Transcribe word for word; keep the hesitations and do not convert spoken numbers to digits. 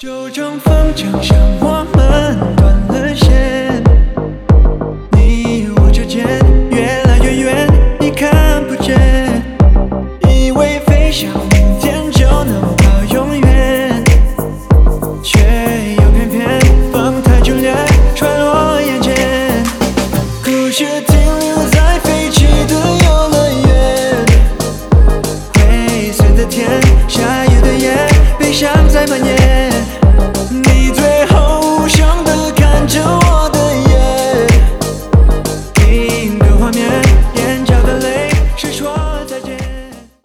就trong风筝上，我们断了线，你我之间越来越远，你看不见，以为飞向明天就能到永远，却又偏偏风太剧烈，穿我眼间，故事停留在废弃的